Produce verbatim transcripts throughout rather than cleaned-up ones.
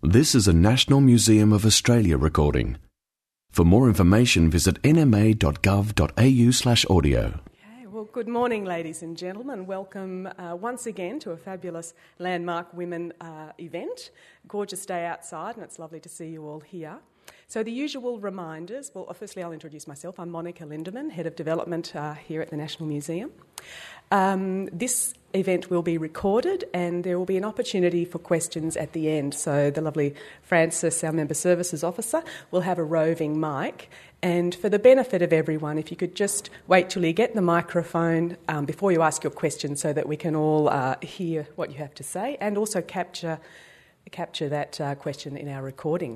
This is a National Museum of Australia recording. For more information, visit n m a dot gov dot a u slash audio. Okay, well, good morning, ladies and gentlemen. Welcome uh, once again to a fabulous Landmark Women uh, event. Gorgeous day outside, and it's lovely to see you all here. So the usual reminders. Well, firstly, I'll introduce myself. I'm Monica Lindeman, Head of Development uh, here at the National Museum. Um, this event will be recorded and there will be an opportunity for questions at the end. So the lovely Frances, our Member Services Officer, will have a roving mic. And for the benefit of everyone, if you could just wait till you get the microphone um, before you ask your question so that we can all uh, hear what you have to say and also capture, capture that uh, question in our recording.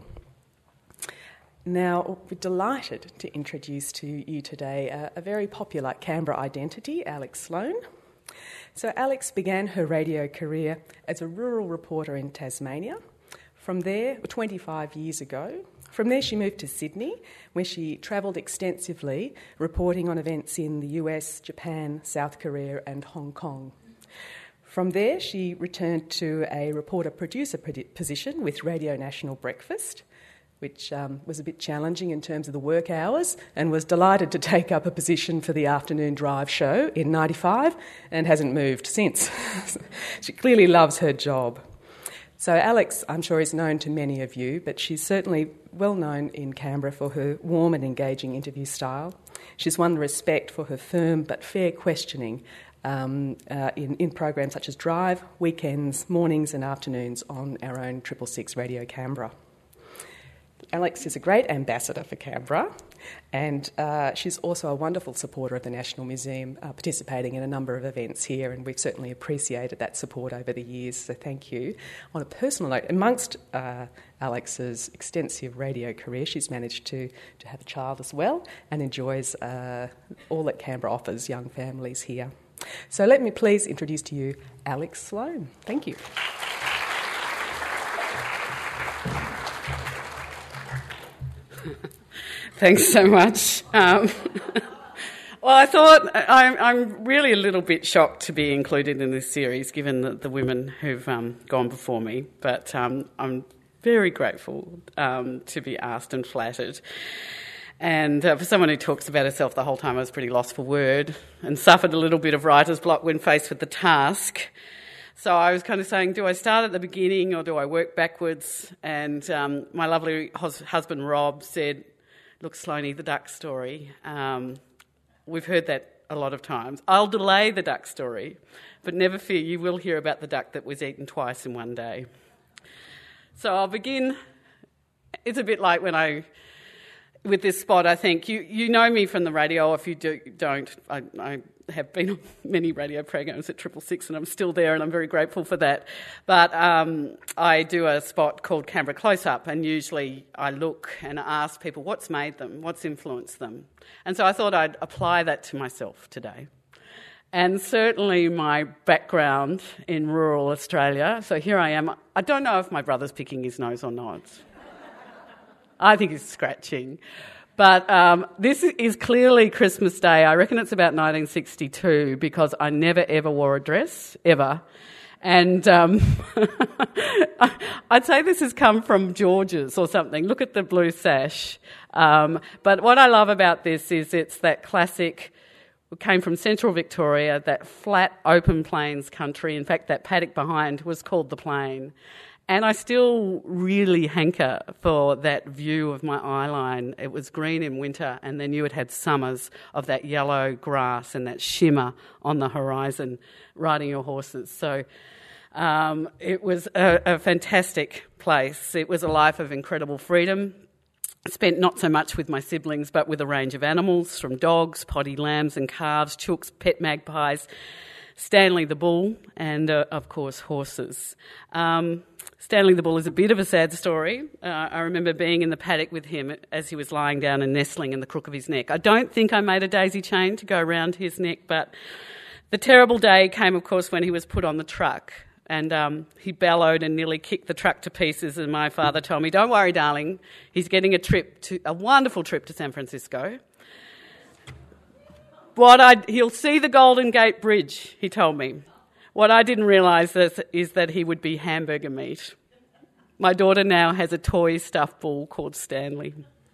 Now, we're delighted to introduce to you today a, a very popular Canberra identity, Alex Sloane. So Alex began her radio career as a rural reporter in Tasmania. From there, twenty-five years ago, from there she moved to Sydney, where she travelled extensively, reporting on events in the U S, Japan, South Korea and Hong Kong. From there, she returned to a reporter-producer position with Radio National Breakfast, which um, was a bit challenging in terms of the work hours, and was delighted to take up a position for the afternoon drive show in ninety-five and hasn't moved since. She clearly loves her job. So Alex, I'm sure, is known to many of you, but she's certainly well known in Canberra for her warm and engaging interview style. She's won the respect for her firm but fair questioning um, uh, in, in programs such as Drive, weekends, mornings and afternoons on our own Triple Six Radio Canberra. Alex is a great ambassador for Canberra, and uh, she's also a wonderful supporter of the National Museum, uh, participating in a number of events here, and we've certainly appreciated that support over the years, so thank you. On a personal note, amongst uh, Alex's extensive radio career, she's managed to, to have a child as well and enjoys uh, all that Canberra offers young families here. So let me please introduce to you Alex Sloane. Thank you. Thanks so much. Um, well, I thought I'm, I'm really a little bit shocked to be included in this series, given the, the women who've um, gone before me. But um, I'm very grateful um, to be asked and flattered. And uh, for someone who talks about herself the whole time, I was pretty lost for word and suffered a little bit of writer's block when faced with the task. So I was kind of saying, do I start at the beginning or do I work backwards? And um, my lovely hus- husband Rob said, look, Sloaney, the duck story. Um, we've heard that a lot of times. I'll delay the duck story, but never fear, you will hear about the duck that was eaten twice in one day. So I'll begin. It's a bit like when I, with this spot, I think, you, you know me from the radio. If you do, don't, I, I have been on many radio programs at Triple Six and I'm still there and I'm very grateful for that. But um, I do a spot called Canberra Close Up, and usually I look and ask people what's made them, what's influenced them. And so I thought I'd apply that to myself today. And certainly my background in rural Australia, so here I am. I don't know if my brother's picking his nose or not. I think he's scratching. But um, this is clearly Christmas Day. I reckon it's about nineteen sixty-two because I never, ever wore a dress, ever. And um, I'd say this has come from George's or something. Look at the blue sash. Um, but what I love about this is it's that classic, it came from central Victoria, that flat, open plains country. In fact, that paddock behind was called the Plain. And I still really hanker for that view of my eye line. It was green in winter, and then you had had summers of that yellow grass and that shimmer on the horizon, riding your horses. So um, it was a, a fantastic place. It was a life of incredible freedom. Spent not so much with my siblings, but with a range of animals, from dogs, potty lambs and calves, chooks, pet magpies, Stanley the bull, and, uh, of course, horses. Um, Stanley the bull is a bit of a sad story. Uh, I remember being in the paddock with him as he was lying down and nestling in the crook of his neck. I don't think I made a daisy chain to go around his neck, but the terrible day came, of course, when he was put on the truck. And um, he bellowed and nearly kicked the truck to pieces, and my father told me, don't worry, darling, he's getting a trip to a wonderful trip to San Francisco. What I, he'll see the Golden Gate Bridge, he told me. What I didn't realise is, is that he would be hamburger meat. my daughter now has a toy stuffed bull called Stanley.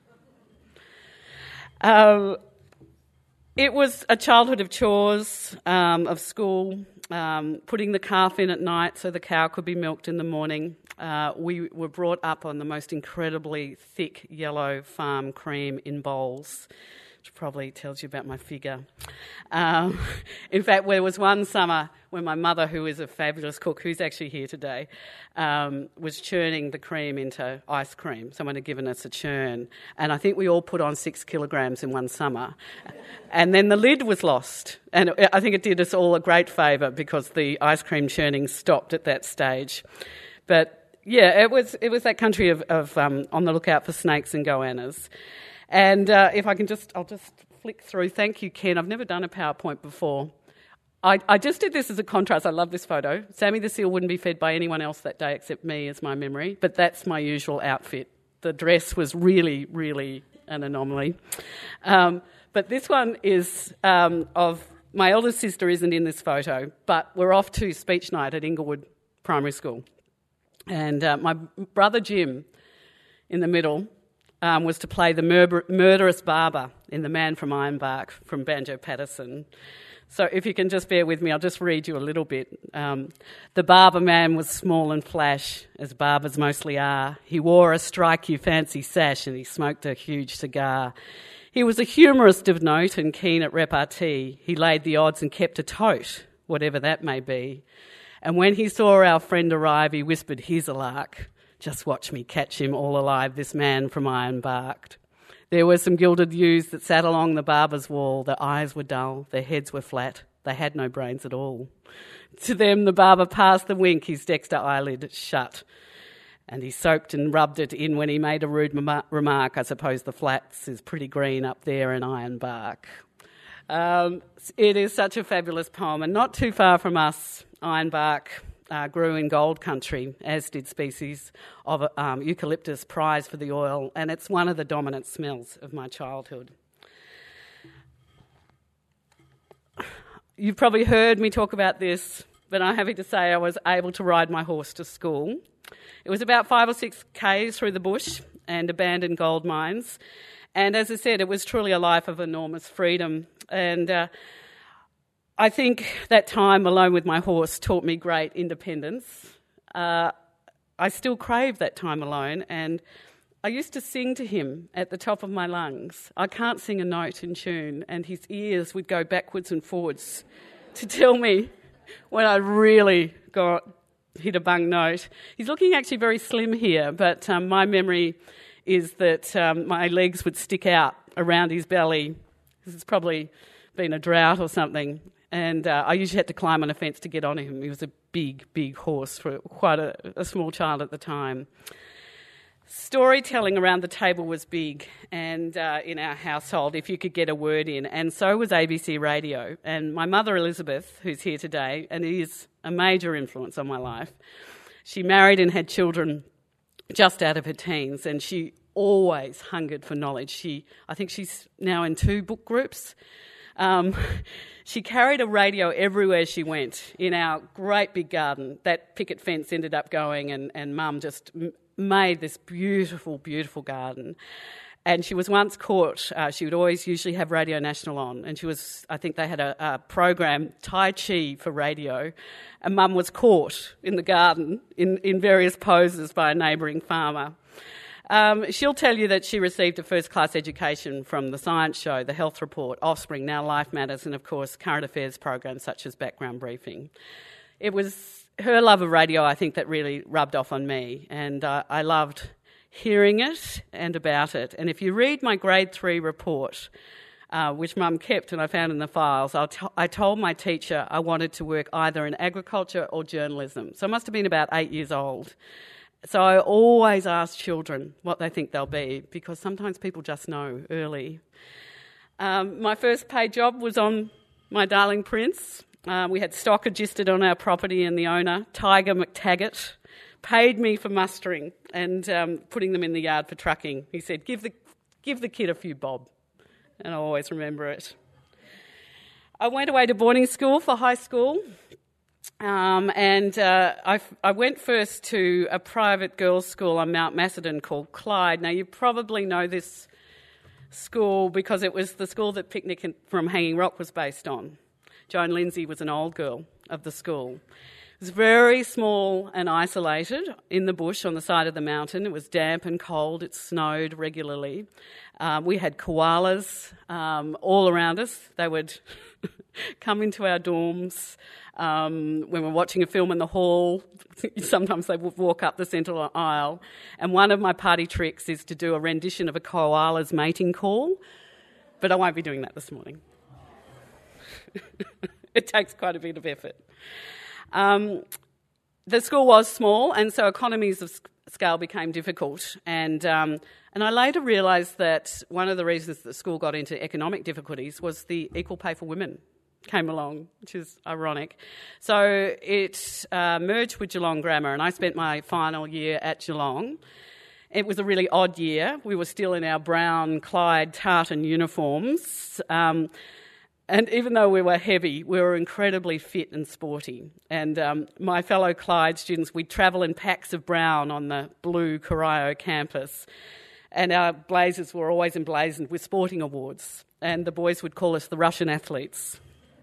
Um, it was a childhood of chores, um, of school, um, putting the calf in at night so the cow could be milked in the morning. Uh, we were brought up on the most incredibly thick yellow farm cream in bowls, which probably tells you about my figure. Um, in fact, there was one summer when my mother, who is a fabulous cook, who's actually here today, um, was churning the cream into ice cream. Someone had given us a churn, and I think we all put on six kilograms in one summer. And then the lid was lost, and I think it did us all a great favour because the ice cream churning stopped at that stage. But yeah, it was it was that country of, of um, on the lookout for snakes and goannas. And uh, if I can just, I'll just flick through. Thank you, Ken. I've never done a PowerPoint before. I, I just did this as a contrast. I love this photo. Sammy the seal wouldn't be fed by anyone else that day except me, is my memory. But that's my usual outfit. The dress was really, really an anomaly. Um, but this one is um, of my eldest sister isn't in this photo, but we're off to speech night at Inglewood Primary School. And uh, my brother Jim, in the middle, Um, was to play the mur- murderous barber in The Man from Ironbark from Banjo Patterson. So if you can just bear with me, I'll just read you a little bit. Um, the barber man was small and flash, as barbers mostly are. He wore a strike-you-fancy sash and he smoked a huge cigar. He was a humorist of note and keen at repartee. He laid the odds and kept a tote, whatever that may be. And when he saw our friend arrive, he whispered, "Here's a lark. Just watch me catch him all alive, this man from Ironbark." There were some gilded ewes that sat along the barber's wall. Their eyes were dull, their heads were flat. They had no brains at all. To them the barber passed the wink, his dexter eyelid shut. And he soaked and rubbed it in when he made a rude mama- remark. "I suppose the flax is pretty green up there in Ironbark." Um, it is such a fabulous poem, and not too far from us, Ironbark Uh, grew in gold country, as did species of um, eucalyptus prized for the oil, and it's one of the dominant smells of my childhood. You've probably heard me talk about this, but I'm happy to say I was able to ride my horse to school. It was about five or six k's through the bush and abandoned gold mines, and as I said, it was truly a life of enormous freedom, and uh, I think that time alone with my horse taught me great independence. Uh, I still crave that time alone, and I used to sing to him at the top of my lungs. I can't sing a note in tune, and his ears would go backwards and forwards to tell me when I really got hit a bung note. He's looking actually very slim here, but um, my memory is that um, my legs would stick out around his belly. This has probably been a drought or something. And uh, I usually had to climb on a fence to get on him. He was a big, big horse for quite a, a small child at the time. Storytelling around the table was big and uh, in our household, if you could get a word in, and so was A B C Radio. And my mother, Elizabeth, who's here today, and is a major influence on my life, she married and had children just out of her teens, and she always hungered for knowledge. She, I think she's now in two book groups. Um, she carried a radio everywhere she went in our great big garden. That picket fence ended up going, and, and Mum just m- made this beautiful, beautiful garden. And she was once caught, uh, she would always usually have Radio National on, and she was, I think they had a, a program, Tai Chi for radio, and Mum was caught in the garden in, in various poses by a neighbouring farmer. Um, she'll tell you that she received a first-class education from The Science Show, The Health Report, Offspring, Now Life Matters, and, of course, current affairs programs such as Background Briefing. It was her love of radio, I think, that really rubbed off on me, and uh, I loved hearing it and about it. And if you read my grade three report, uh, which Mum kept and I found in the files, I'll t- I told my teacher I wanted to work either in agriculture or journalism. So I must have been about eight years old. So I always ask children what they think they'll be, because sometimes people just know early. Um, my first paid job was on My Darling Prince. Uh, we had stock registered on our property, and the owner, Tiger McTaggart, paid me for mustering and um, putting them in the yard for trucking. He said, give the, give the kid a few bob, and I always remember it. I went away to boarding school for high school. Um, and uh, I, I went first to a private girls' school on Mount Macedon called Clyde. Now, you probably know this school because it was the school that Picnic from Hanging Rock was based on. Joan Lindsay was an old girl of the school. It was very small and isolated in the bush on the side of the mountain. It was damp and cold. It snowed regularly. Um, we had koalas um, all around us. They would come into our dorms. Um, when we're watching a film in the hall, sometimes they would walk up the centre aisle. And one of my party tricks is to do a rendition of a koala's mating call. But I won't be doing that this morning. It takes quite a bit of effort. Um, the school was small, and so economies of scale became difficult. And um, and I later realised that one of the reasons the school got into economic difficulties was the equal pay for women came along, which is ironic. So it uh, merged with Geelong Grammar, and I spent my final year at Geelong. It was a really odd year. We were still in our brown Clyde tartan uniforms. Um, and even though we were heavy, we were incredibly fit and sporty. And um, my fellow Clyde students, we'd travel in packs of brown on the blue Corio campus. And our blazers were always emblazoned with sporting awards. And the boys would call us the Russian athletes.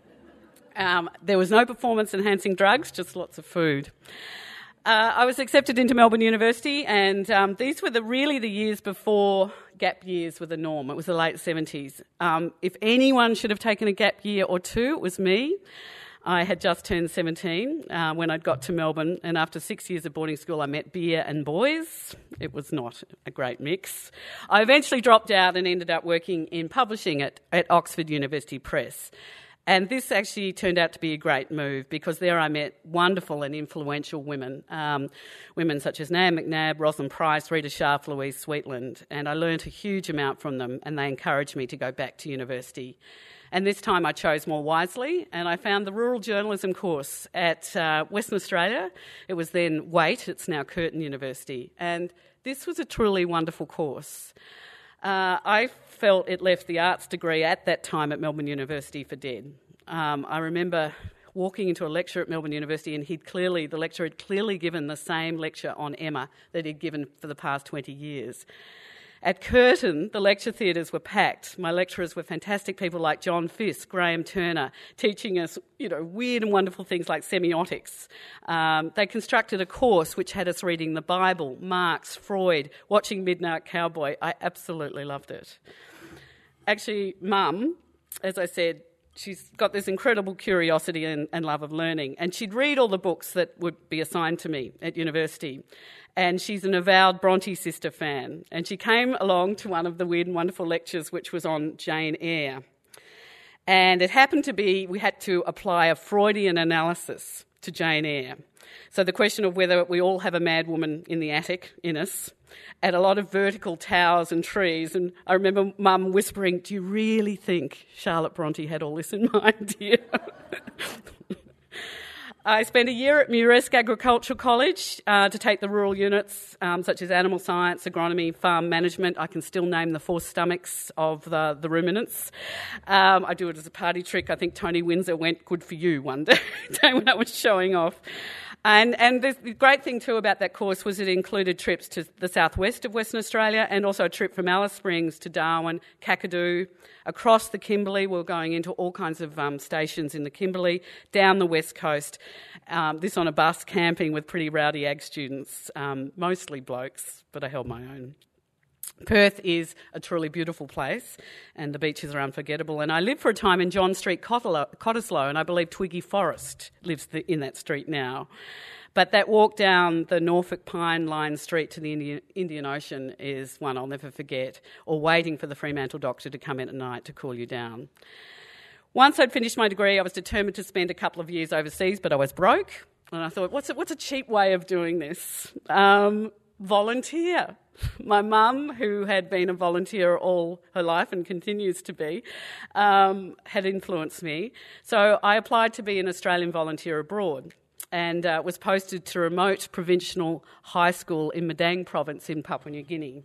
Um, there was no performance-enhancing drugs, just lots of food. Uh, I was accepted into Melbourne University, and um, these were the, really the years before gap years were the norm. It was the late seventies. Um, if anyone should have taken a gap year or two, it was me. I had just turned seventeen uh, when I'd got to Melbourne, and after six years of boarding school, I met beer and boys. It was not a great mix. I eventually dropped out and ended up working in publishing at, at Oxford University Press. And this actually turned out to be a great move because there I met wonderful and influential women, um, women such as Nan McNabb, Rosalind Price, Rita Scharf, Louise Sweetland, and I learnt a huge amount from them, and they encouraged me to go back to university. And this time I chose more wisely, and I found the rural journalism course at uh, Western Australia. It was then Waite, it's now Curtin University, and this was a truly wonderful course. Uh, I felt it left the arts degree at that time at Melbourne University for dead. Um, I remember walking into a lecture at Melbourne University, and he'd clearly, the lecturer had clearly given the same lecture on Emma that he'd given for the past twenty years. At Curtin, the lecture theatres were packed. My lecturers were fantastic people like John Fisk, Graham Turner, teaching us, you know, weird and wonderful things like semiotics. Um, they constructed a course which had us reading the Bible, Marx, Freud, watching Midnight Cowboy. I absolutely loved it. Actually, Mum, as I said, she's got this incredible curiosity and, and love of learning, and she'd read all the books that would be assigned to me at university. And she's an avowed Bronte sister fan. And she came along to one of the Weird and Wonderful lectures, which was on Jane Eyre. And it happened to be we had to apply a Freudian analysis to Jane Eyre. So the question of whether we all have a mad woman in the attic in us, and a lot of vertical towers and trees. And I remember Mum whispering, "Do you really think Charlotte Bronte had all this in mind, dear?" I spent a year at Muresk Agricultural College uh, to take the rural units um, such as animal science, agronomy, farm management. I can still name the four stomachs of the, the ruminants. Um, I do it as a party trick. I think Tony Windsor went good for you one day, day when I was showing off. And, and the great thing too about that course was it included trips to the southwest of Western Australia and also a trip from Alice Springs to Darwin, Kakadu, across the Kimberley. We were going into all kinds of um, stations in the Kimberley, down the west coast, um, this on a bus, camping with pretty rowdy ag students, um, mostly blokes, but I held my own. Perth is a truly beautiful place and the beaches are unforgettable. And I lived for a time in John Street, Cottesloe, and I believe Twiggy Forrest lives in that street now. But that walk down the Norfolk Pine Line Street to the Indian, Indian Ocean is one I'll never forget, or waiting for the Fremantle doctor to come in at night to cool you down. Once I'd finished my degree, I was determined to spend a couple of years overseas, but I was broke. And I thought, what's a, what's a cheap way of doing this? Um, volunteer. My mum, who had been a volunteer all her life and continues to be, um, had influenced me. So I applied to be an Australian volunteer abroad and uh, was posted to a remote provincial high school in Madang province in Papua New Guinea.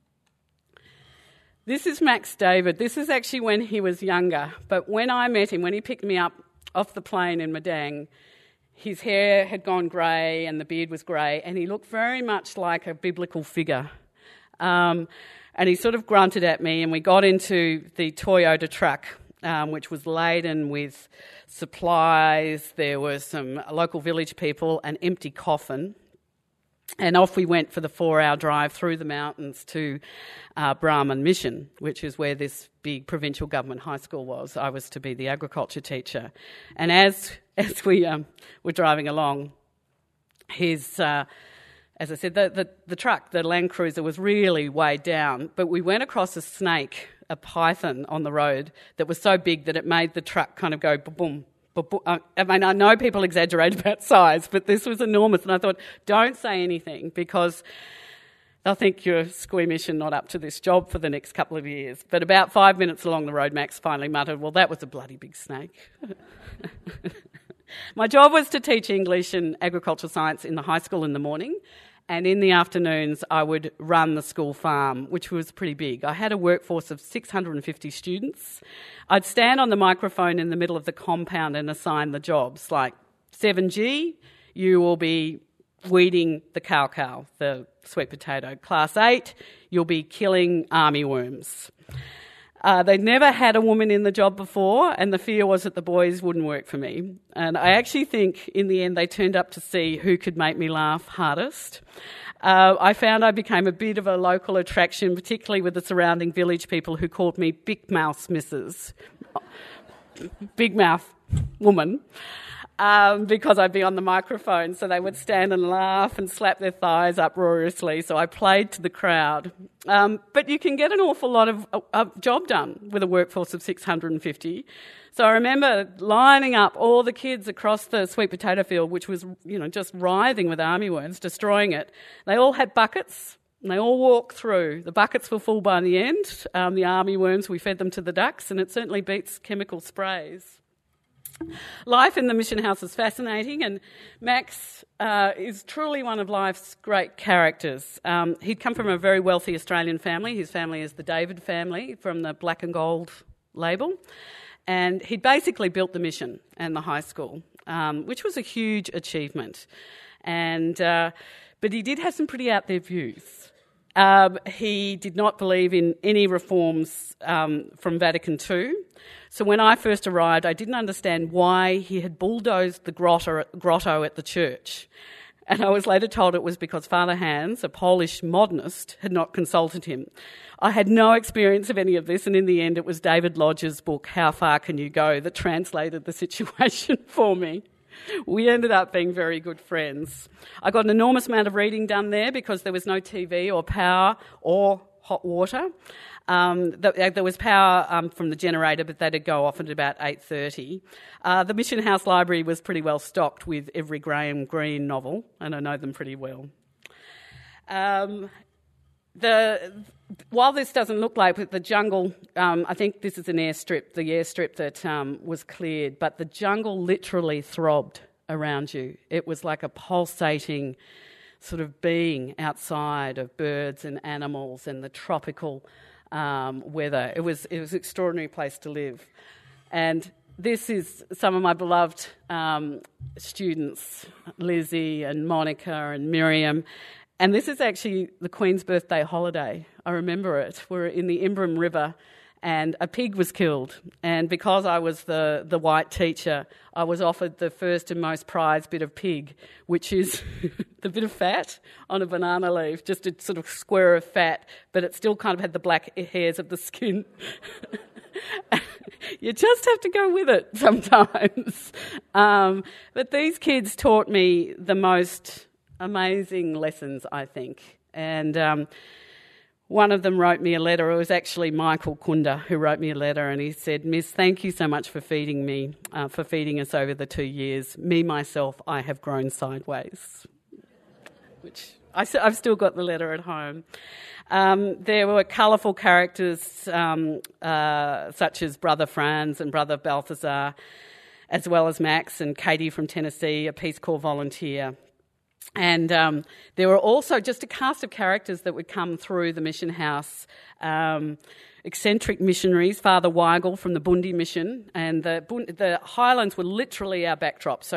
This is Max David. This is actually when he was younger, but when I met him, when he picked me up off the plane in Madang, his hair had gone grey and the beard was grey, and he looked very much like a biblical figure. Um, and he sort of grunted at me, and we got into the Toyota truck, um, which was laden with supplies. There were some local village people, an empty coffin. And off we went for the four-hour drive through the mountains to uh, Brahman Mission, which is where this big provincial government high school was. I was to be the agriculture teacher. And as as we um, were driving along, his, uh, as I said, the, the, the truck, the Land Cruiser, was really weighed down. But we went across a snake, a python, on the road that was so big that it made the truck kind of go boom. I mean, I know people exaggerate about size, but this was enormous. And I thought, don't say anything because they'll think you're squeamish and not up to this job for the next couple of years. But about five minutes along the road, Max finally muttered, well, that was a bloody big snake. My job was to teach English and agricultural science in the high school in the morning. And in the afternoons, I would run the school farm, which was pretty big. I had a workforce of six hundred fifty students. I'd stand on the microphone in the middle of the compound and assign the jobs, like seven G, you will be weeding the cow-cow, the sweet potato. Class eight, you'll be killing armyworms. Uh, they'd never had a woman in the job before, and the fear was that the boys wouldn't work for me. And I actually think in the end they turned up to see who could make me laugh hardest. Uh, I found I became a bit of a local attraction, particularly with the surrounding village people who called me Big Mouth Missus Big Mouth Woman. Um, because I'd be on the microphone, so they would stand and laugh and slap their thighs uproariously, so I played to the crowd. Um, but you can get an awful lot of a, a job done with a workforce of six hundred fifty. So I remember lining up all the kids across the sweet potato field, which was, you know, just writhing with armyworms, destroying it. They all had buckets, and they all walked through. The buckets were full by the end. Um, the armyworms, we fed them to the ducks, and it certainly beats chemical sprays. Life in the mission house is fascinating, and Max uh, is truly one of life's great characters. Um, he'd come from a very wealthy Australian family. His family is the David family from the Black and Gold label, and he'd basically built the mission and the high school, um, which was a huge achievement. And uh, but he did have some pretty out there views. Um, he did not believe in any reforms um, from Vatican Two. So when I first arrived, I didn't understand why he had bulldozed the grotto, grotto at the church. And I was later told it was because Father Hans, a Polish modernist, had not consulted him. I had no experience of any of this, and in the end it was David Lodge's book, How Far Can You Go?, that translated the situation for me. We ended up being very good friends. I got an enormous amount of reading done there because there was no T V or power or hot water. Um, there was power um, from the generator, but that'd go off at about eight thirty. Uh, the Mission House Library was pretty well stocked with every Graham Greene novel, and I know them pretty well. Um, the while this doesn't look like it, the jungle, um, I think this is an airstrip, the airstrip that um, was cleared, but the jungle literally throbbed around you. It was like a pulsating sort of being outside of birds and animals and the tropical um, weather. It was it was an extraordinary place to live. And this is some of my beloved um, students, Lizzie and Monica and Miriam. And this is actually the Queen's birthday holiday. I remember it. We're in the Imbram River and a pig was killed. And because I was the, the white teacher, I was offered the first and most prized bit of pig, which is the bit of fat on a banana leaf, just a sort of square of fat, but it still kind of had the black hairs of the skin. You just have to go with it sometimes. Um, but these kids taught me the most amazing lessons, I think. And um, one of them wrote me a letter. It was actually Michael Kunda who wrote me a letter, and he said, "Miss, thank you so much for feeding me, uh, for feeding us over the two years. Me, myself, I have grown sideways." Which I, I've still got the letter at home. Um, there were colourful characters um, uh, such as Brother Franz and Brother Balthazar, as well as Max and Katie from Tennessee, a Peace Corps volunteer. And um, there were also just a cast of characters that would come through the mission house. Um, eccentric missionaries, Father Weigel from the Bundi mission, and the, the Highlands were literally our backdrop. So you'd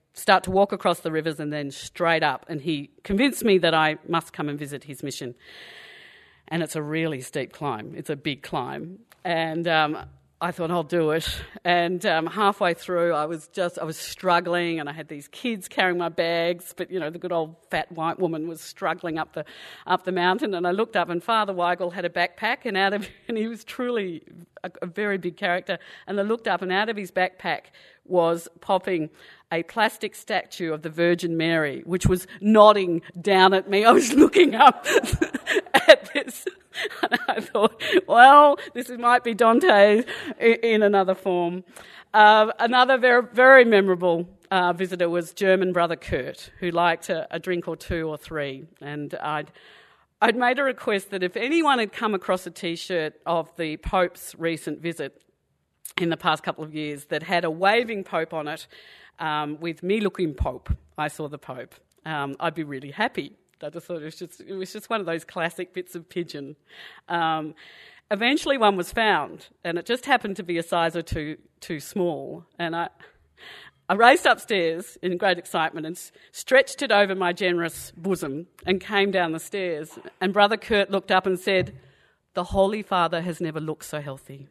start to walk across the rivers and then straight up. And he convinced me that I must come and visit his mission. And it's a really steep climb. It's a big climb. And um, I thought, I'll do it. And um, halfway through, I was just, I was struggling, and I had these kids carrying my bags, but, you know, the good old fat white woman was struggling up the up the mountain. And I looked up, and Father Weigel had a backpack, and out of, and he was truly a, a very big character. And I looked up, and out of his backpack was popping a plastic statue of the Virgin Mary, which was nodding down at me. I was looking up at this, and I thought, well, this might be Dante in another form. Uh, another very, very memorable uh, visitor was German brother Kurt, who liked a, a drink or two or three. And I'd, I'd made a request that if anyone had come across a T-shirt of the Pope's recent visit in the past couple of years that had a waving Pope on it, um, with me looking Pope, I saw the Pope, um, I'd be really happy. I just thought it was just it was just one of those classic bits of pigeon. Um, eventually one was found, and it just happened to be a size or two too small. And I I raced upstairs in great excitement and s- stretched it over my generous bosom and came down the stairs. And Brother Kurt looked up and said, "The Holy Father has never looked so healthy."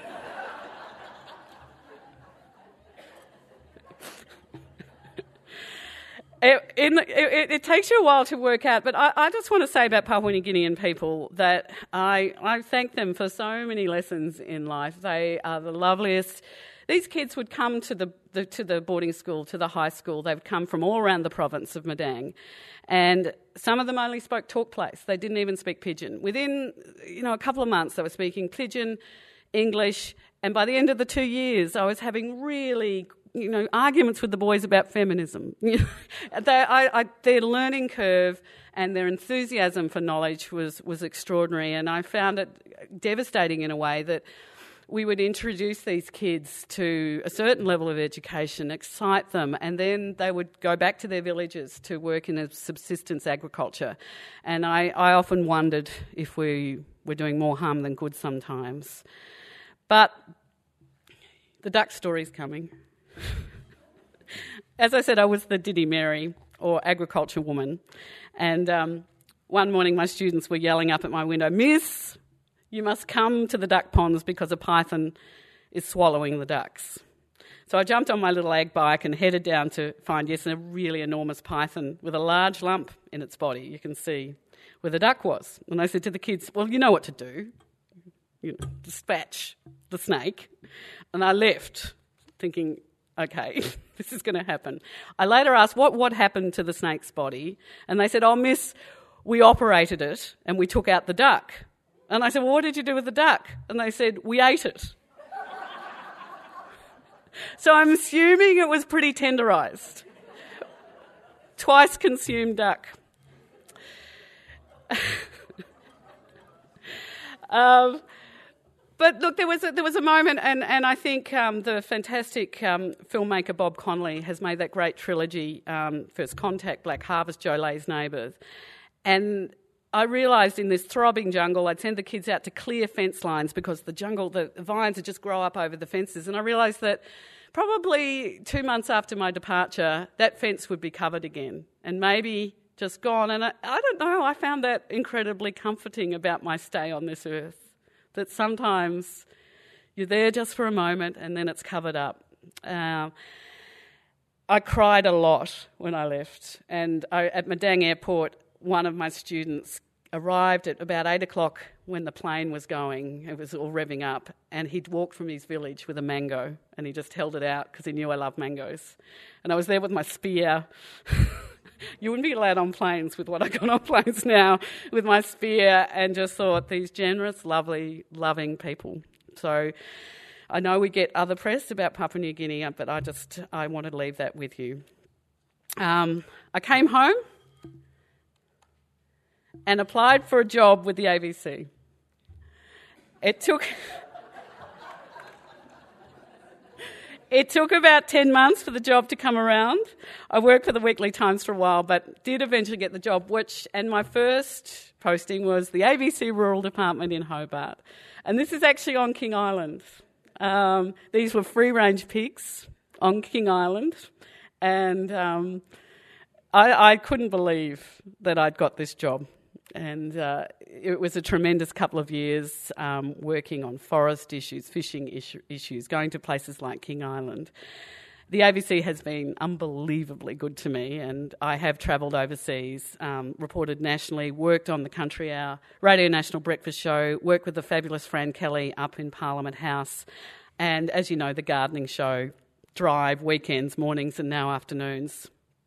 It, in, it, it takes you a while to work out, but I, I just want to say about Papua New Guinean people that I, I thank them for so many lessons in life. They are the loveliest. These kids would come to the, the to the boarding school, to the high school. They would come from all around the province of Madang, and some of them only spoke talk place. They didn't even speak Pidgin. Within, you know, a couple of months, they were speaking Pidgin, English, and by the end of the two years, I was having really you know, arguments with the boys about feminism. they, I, I, their learning curve and their enthusiasm for knowledge was, was extraordinary, and I found it devastating in a way that we would introduce these kids to a certain level of education, excite them, and then they would go back to their villages to work in a subsistence agriculture. And I, I often wondered if we were doing more harm than good sometimes. But the duck story's coming. As I said, I was the Diddy Mary, or agriculture woman, and um, one morning my students were yelling up at my window, "Miss, you must come to the duck ponds because a python is swallowing the ducks." So I jumped on my little ag bike and headed down to find, yes, a really enormous python with a large lump in its body. You can see where the duck was. And I said to the kids, "Well, you know what to do. You know, dispatch the snake." And I left thinking, okay, this is going to happen. I later asked, what, what happened to the snake's body? And they said, "Oh, miss, we operated it and we took out the duck." And I said, "Well, what did you do with the duck?" And they said, "We ate it." So I'm assuming it was pretty tenderised. Twice consumed duck. um... But look, there was a, there was a moment, and, and I think um, the fantastic um, filmmaker Bob Connolly has made that great trilogy, um, First Contact, Black Harvest, Joe Lay's Neighbours. And I realised in this throbbing jungle, I'd send the kids out to clear fence lines because the jungle, the vines would just grow up over the fences. And I realised that probably two months after my departure, that fence would be covered again and maybe just gone. And I, I don't know, I found that incredibly comforting about my stay on this earth. That sometimes you're there just for a moment and then it's covered up. Uh, I cried a lot when I left, and I, at Madang Airport, one of my students arrived at about eight o'clock when the plane was going. It was all revving up, and he'd walked from his village with a mango, and he just held it out because he knew I love mangoes. And I was there with my spear. You wouldn't be allowed on planes with what I got on planes now, with my spear, and just thought, these generous, lovely, loving people. So I know we get other press about Papua New Guinea, but I just, I wanted to leave that with you. Um, I came home and applied for a job with the A B C. It took... It took about ten months for the job to come around. I worked for the Weekly Times for a while, but did eventually get the job, which, and my first posting was the A B C Rural Department in Hobart. And this is actually on King Island. Um, these were free-range pigs on King Island, And um, I, I couldn't believe that I'd got this job. And uh, it was a tremendous couple of years um, working on forest issues, fishing issue, issues, going to places like King Island. The A B C has been unbelievably good to me, and I have travelled overseas, um, reported nationally, worked on the Country Hour, Radio National Breakfast Show, worked with the fabulous Fran Kelly up in Parliament House, and as you know, the Gardening Show, Drive, weekends, mornings and now afternoons.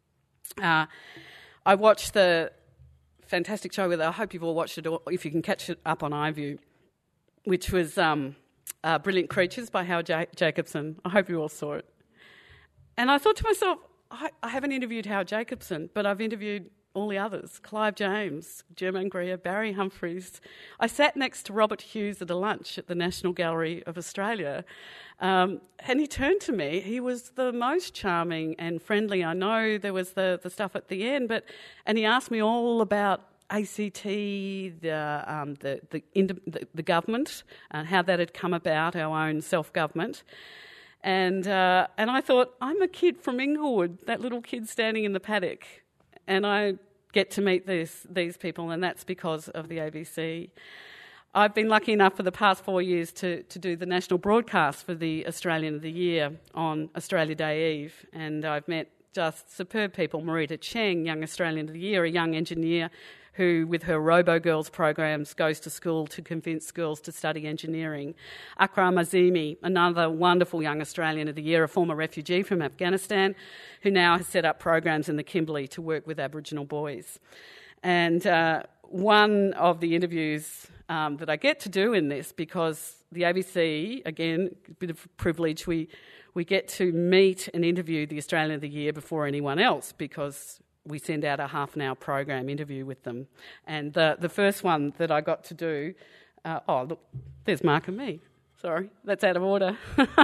Uh, I watched the fantastic show with, I hope you've all watched it, or if you can catch it up on iView, which was um, uh, Brilliant Creatures by Howard J- Jacobson. I hope you all saw it. And I thought to myself, I, I haven't interviewed Howard Jacobson, but I've interviewed all the others, Clive James, Germaine Greer, Barry Humphries. I sat next to Robert Hughes at a lunch at the National Gallery of Australia, um, and he turned to me. He was the most charming and friendly. I know there was the, the stuff at the end, but and he asked me all about A C T, the um, the, the, the the government, and how that had come about, our own self-government. And uh, and I thought, I'm a kid from Inglewood, that little kid standing in the paddock, and I get to meet these these people, and that's because of the A B C. I've been lucky enough for the past four years to, to do the national broadcast for the Australian of the Year on Australia Day Eve, and I've met just superb people. Marita Cheng, Young Australian of the Year, a young engineer who, with her Robo-Girls programs, goes to school to convince girls to study engineering. Akram Azimi, another wonderful Young Australian of the Year, a former refugee from Afghanistan, who now has set up programs in the Kimberley to work with Aboriginal boys. And uh, one of the interviews um, that I get to do in this, because the A B C, again, a bit of privilege, we, we get to meet and interview the Australian of the Year before anyone else, because we send out a half an hour program interview with them. And the, the first one that I got to do, uh, oh, look, there's Mark and me. Sorry, that's out of order.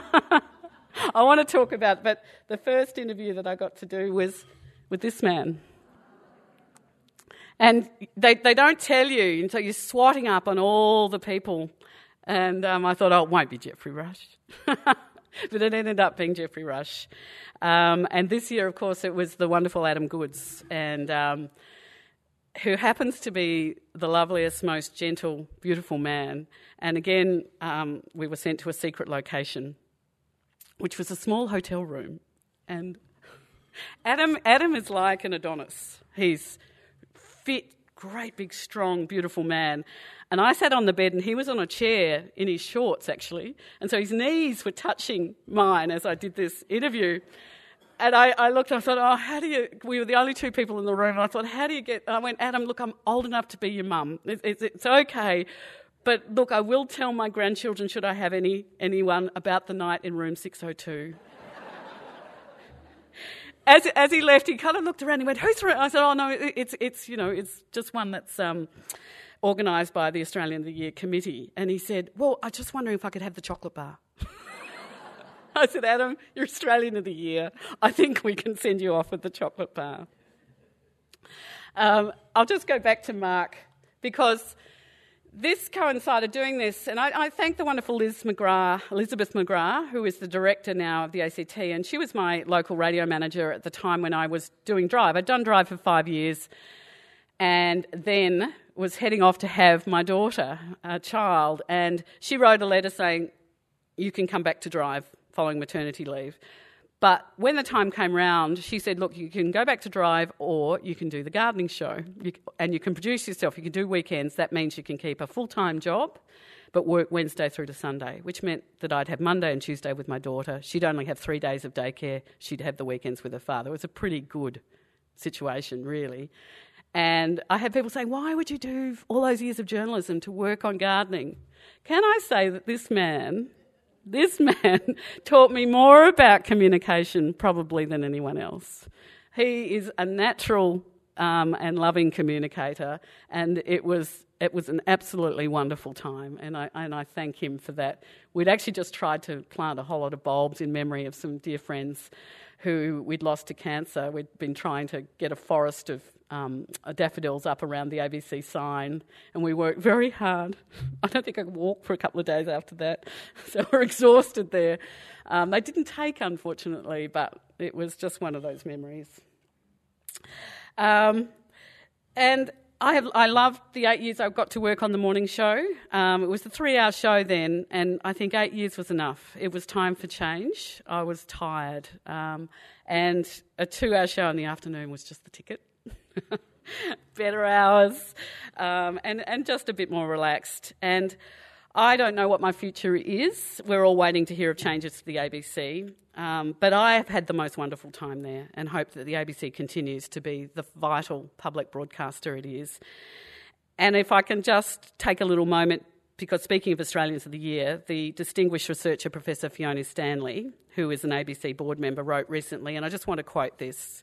I want to talk about, but the first interview that I got to do was with this man. And they, they don't tell you until you're swatting up on all the people. And um, I thought, oh, it won't be Geoffrey Rush. But it ended up being Geoffrey Rush. Um, and this year, of course, it was the wonderful Adam Goodes, and um, who happens to be the loveliest, most gentle, beautiful man. And again, um, we were sent to a secret location, which was a small hotel room. And Adam, Adam is like an Adonis. He's fit, great, big, strong, beautiful man. And I sat on the bed and he was on a chair in his shorts, actually. And so his knees were touching mine as I did this interview. And I, I looked, I thought, oh, how do you... We were the only two people in the room. And I thought, how do you get... I went, Adam, look, I'm old enough to be your mum. It, it, it's okay. But look, I will tell my grandchildren, should I have any anyone, about the night in room six oh two. As as he left, he kind of looked around and went, who's... I said, oh, no, it, it's, it's you know, it's just one that's... Um, organised by the Australian of the Year committee. And he said, well, I just wondering if I could have the chocolate bar. I said, Adam, you're Australian of the Year. I think we can send you off with the chocolate bar. Um, I'll just go back to Mark, because this coincided doing this, and I, I thank the wonderful Liz McGrath, Elizabeth McGrath, who is the director now of the A C T, and she was my local radio manager at the time when I was doing Drive. I'd done Drive for five years, and then was heading off to have my daughter, a child, and she wrote a letter saying, you can come back to Drive following maternity leave. But when the time came round, she said, look, you can go back to Drive or you can do the gardening show. You, and you can produce yourself, you can do weekends. That means you can keep a full-time job but work Wednesday through to Sunday, which meant that I'd have Monday and Tuesday with my daughter. She'd only have three days of daycare. She'd have the weekends with her father. It was a pretty good situation, really. And I had people saying, why would you do all those years of journalism to work on gardening? Can I say that this man, this man taught me more about communication probably than anyone else. He is a natural um, and loving communicator, and it was it was an absolutely wonderful time, and I and I thank him for that. We'd actually just tried to plant a whole lot of bulbs in memory of some dear friends who we'd lost to cancer. We'd been trying to get a forest of um, daffodils up around the A B C sign, and we worked very hard. I don't think I could walk for a couple of days after that, so we're exhausted there. Um, they didn't take, unfortunately, but It was just one of those memories. Um, and I have, I loved the eight years I got to work on the morning show. Um, it was a three-hour show then, and I think eight years was enough. It was time for change. I was tired. Um, and a two-hour show in the afternoon was just the ticket. Better hours, um, and, and just a bit more relaxed. And I don't know what my future is. We're all waiting to hear of changes to the A B C. Um, but I have had the most wonderful time there and hope that the A B C continues to be the vital public broadcaster it is. And if I can just take a little moment, because speaking of Australians of the Year, the distinguished researcher Professor Fiona Stanley, who is an A B C board member, wrote recently, and I just want to quote this.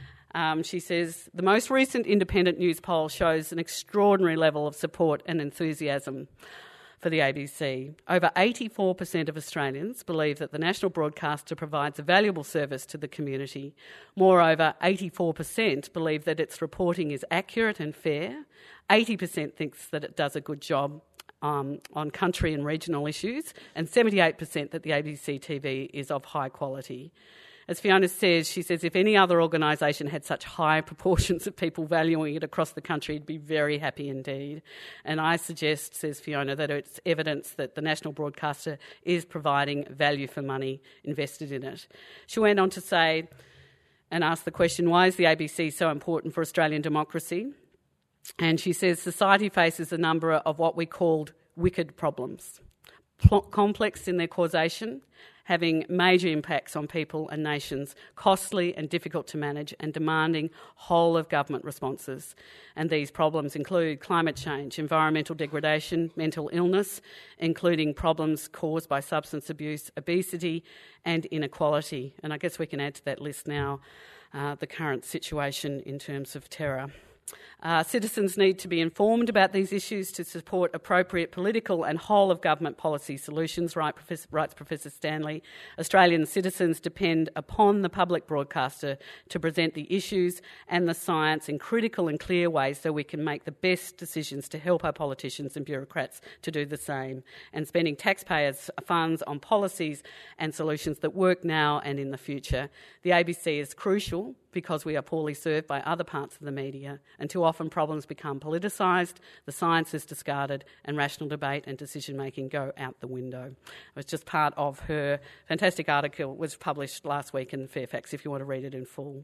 Um, she says, "The most recent independent news poll shows an extraordinary level of support and enthusiasm for the A B C. Over eighty-four percent of Australians believe that the national broadcaster provides a valuable service to the community. Moreover, eighty-four percent believe that its reporting is accurate and fair. eighty percent thinks that it does a good job um, on country and regional issues, and seventy-eight percent that the A B C T V is of high quality." As Fiona says, she says, if any other organisation had such high proportions of people valuing it across the country, it'd be very happy indeed. And I suggest, says Fiona, that it's evidence that the national broadcaster is providing value for money invested in it. She went on to say and ask the question, why is the A B C so important for Australian democracy? And she says, society faces a number of what we called wicked problems, Pl- complex in their causation, having major impacts on people and nations, costly and difficult to manage, and demanding whole-of-government responses. And these problems include climate change, environmental degradation, mental illness, including problems caused by substance abuse, obesity and inequality. And I guess we can add to that list now uh, the current situation in terms of terror. Uh, citizens need to be informed about these issues to support appropriate political and whole-of-government policy solutions, right, Professor, writes Professor Stanley. Australian citizens depend upon the public broadcaster to present the issues and the science in critical and clear ways so we can make the best decisions to help our politicians and bureaucrats to do the same, and spending taxpayers' funds on policies and solutions that work now and in the future. The A B C is crucial because we are poorly served by other parts of the media, and too often problems become politicised, the science is discarded, and rational debate and decision-making go out the window. It was just part of her fantastic article, was published last week in Fairfax, if you want to read it in full.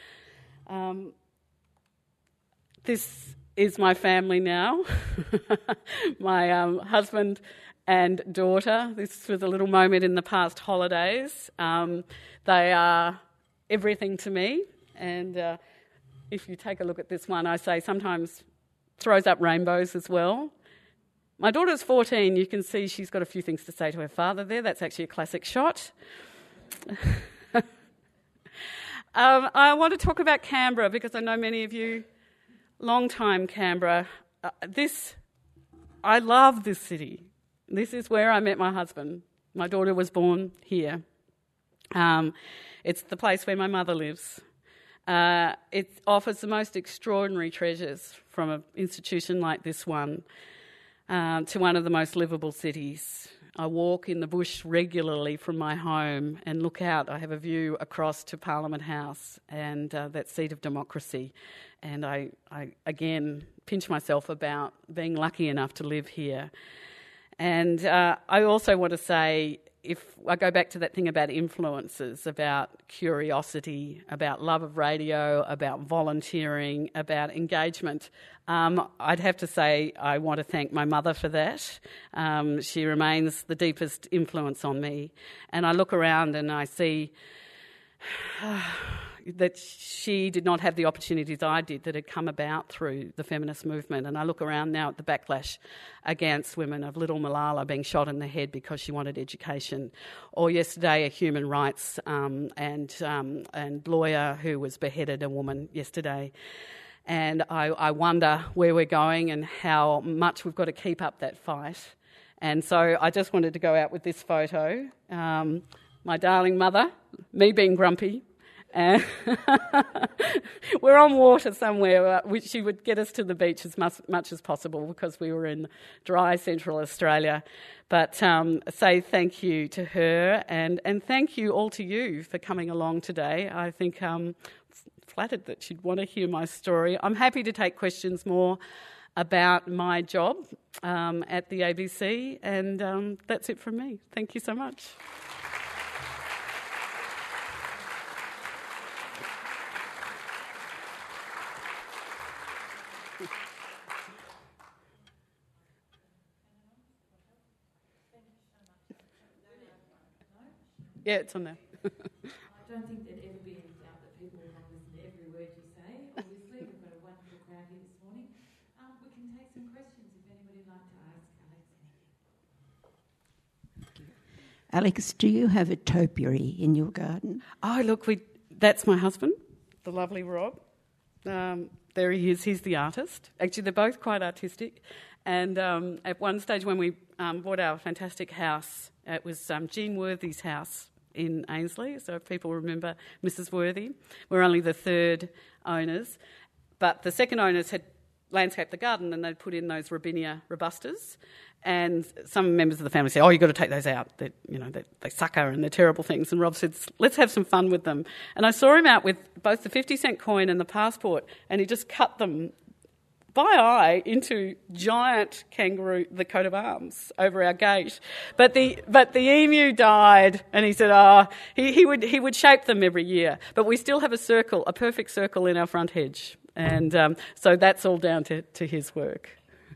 Um, this is my family now, my um, husband and daughter. This was a little moment in the past holidays. Um, they are everything to me, and uh, if you take a look at this one, I say sometimes throws up rainbows as well. My daughter's fourteen, you can see she's got a few things to say to her father there. That's actually a classic shot. um, I want to talk about Canberra because I know many of you, long-time Canberra. Uh, this, I love this city. This is where I met my husband. My daughter was born here. Um, it's the place where my mother lives. Uh, it offers the most extraordinary treasures from an institution like this one uh, to one of the most livable cities. I walk in the bush regularly from my home and look out. I have a view across to Parliament House and uh, that seat of democracy. And I, I, again, pinch myself about being lucky enough to live here. And uh, I also want to say, if I go back to that thing about influences, about curiosity, about love of radio, about volunteering, about engagement, um, I'd have to say I want to thank my mother for that. Um, she remains the deepest influence on me. And I look around and I see that she did not have the opportunities I did that had come about through the feminist movement. And I look around now at the backlash against women, of little Malala being shot in the head because she wanted education, or yesterday a human rights um, and um, and lawyer who was beheaded, a woman yesterday. And I, I wonder where we're going and how much we've got to keep up that fight. And so I just wanted to go out with this photo. Um, my darling mother, me being grumpy, And we're on water somewhere, uh, which she would get us to the beach as much, much as possible because we were in dry central Australia. But um, say thank you to her, and, and thank you all to you for coming along today. I think um, flattered that she'd want to hear my story. I'm happy to take questions more about my job um, at the A B C, and um, that's it from me. Thank you so much. Yeah, it's on there. I don't think there'd ever be any doubt that people will listen to every word you say. Obviously, we've got a wonderful crowd here this morning. Um, we can take some questions if anybody would like to ask Alex anything. Alex, do you have a topiary in your garden? Oh, look, we that's my husband, the lovely Rob. Um, there he is, he's the artist. Actually, they're both quite artistic. And um, at one stage when we um, bought our fantastic house, it was um, Jean Worthy's house in Ainslie, so if people remember Missus Worthy. We're only the third owners, but the second owners had landscaped the garden and they'd put in those Robinia robustas, and some members of the family said, oh, you've got to take those out, they, you know, they, they sucker and they're terrible things. And Rob said, let's have some fun with them. And I saw him out with both the fifty cent coin and the passport, and he just cut them by eye into giant kangaroo, the coat of arms over our gate. But the but the emu died, and he said, oh, he, he would he would shape them every year. But we still have a circle, a perfect circle in our front hedge. And um, so that's all down to, to his work.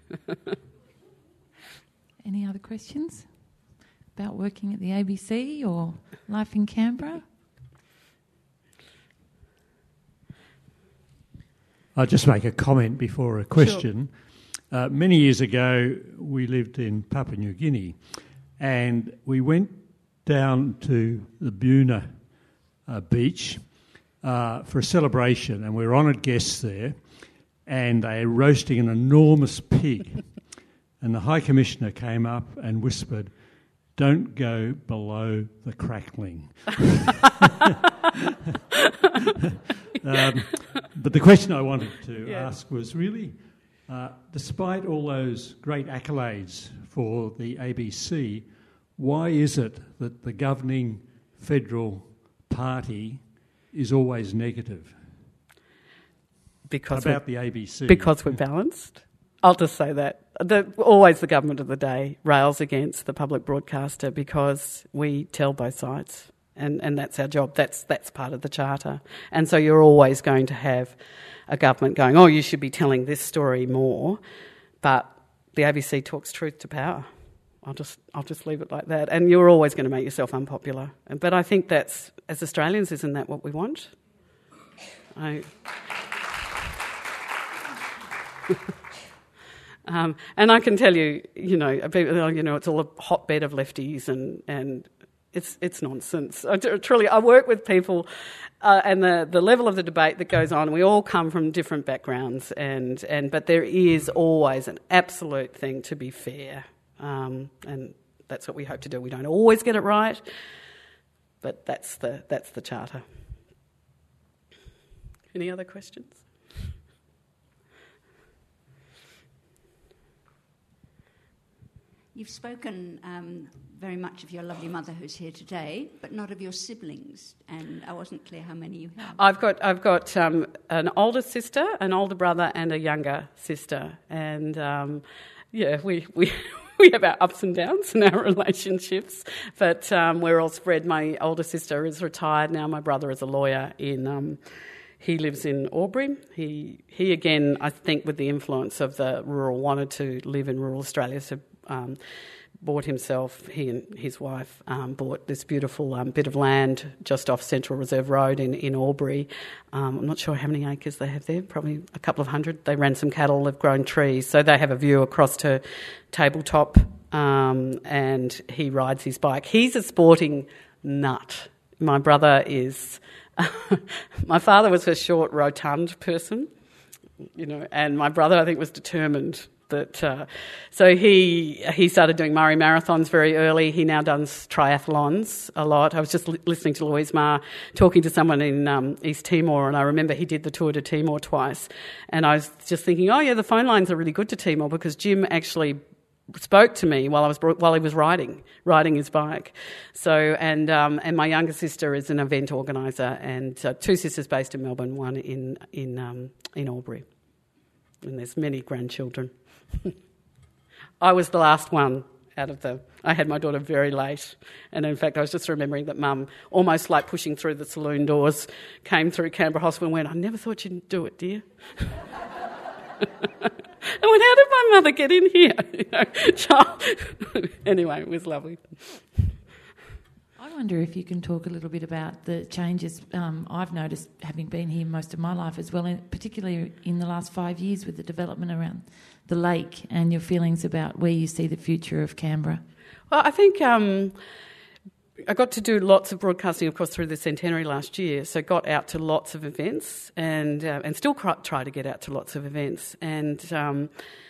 Any other questions about working at the A B C or life in Canberra? I'll just make a comment before a question. Sure. Uh, many years ago, we lived in Papua New Guinea, and we went down to the Buna uh, beach uh, for a celebration, and we were honoured guests there, and they were roasting an enormous pig. And the High Commissioner came up and whispered, "Don't go below the crackling." um, but the question I wanted to yeah. ask was really, uh, despite all those great accolades for the A B C, why is it that the governing federal party is always negative because about the A B C? Because we're balanced. I'll just say that. The, always the government of the day rails against the public broadcaster because we tell both sides, and, and that's our job. That's that's part of the charter. And so you're always going to have a government going, oh, you should be telling this story more, but the A B C talks truth to power. I'll just I'll just leave it like that. And you're always going to make yourself unpopular. But I think that's, as Australians, isn't that what we want? I... Um, and I can tell you, you know, you know, it's all a hotbed of lefties, and, and it's it's nonsense. I, truly, I work with people, uh, and the, the level of the debate that goes on. We all come from different backgrounds, and, and but there is always an absolute thing to be fair, um, and that's what we hope to do. We don't always get it right, but that's the that's the charter. Any other questions? You've spoken um, very much of your lovely mother who's here today, but not of your siblings, and I wasn't clear how many you have. I've got I've got um, an older sister, an older brother, and a younger sister, and um, yeah, we we. We have our ups and downs in our relationships, but um, we're all spread. My older sister is retired now. My brother is a lawyer in. Um, he lives in Albury. He he again, I think, with the influence of the rural, wanted to live in rural Australia, so. Um, bought himself, he and his wife um, bought this beautiful um, bit of land just off Central Reserve Road in, in Albury. Um, I'm not sure how many acres they have there, probably a couple of hundred. They ran some cattle, they've grown trees, so they have a view across to Tabletop, um, and he rides his bike. He's a sporting nut. My brother is... my father was a short, rotund person, you know, and my brother, I think, was determined that. Uh, so he he started doing Murray marathons very early. He now does triathlons a lot. I was just li- listening to Louise Marr talking to someone in um, East Timor, and I remember he did the Tour de Timor twice. And I was just thinking, oh yeah, the phone lines are really good to Timor, because Jim actually spoke to me while I was while he was riding riding his bike. So and um, and my younger sister is an event organiser, and uh, two sisters based in Melbourne, one in in um, in Albury. And there's many grandchildren. I was the last one out of the... I had my daughter very late. And in fact, I was just remembering that Mum, almost like pushing through the saloon doors, came through Canberra Hospital and went, I never thought you'd do it, dear. I went, how did my mother get in here? You know, child. Anyway, it was lovely. I wonder if you can talk a little bit about the changes um, I've noticed, having been here most of my life as well, and particularly in the last five years with the development around the lake, and your feelings about where you see the future of Canberra. Well, I think um, I got to do lots of broadcasting, of course, through the centenary last year, so got out to lots of events and uh, and still try to get out to lots of events. And um,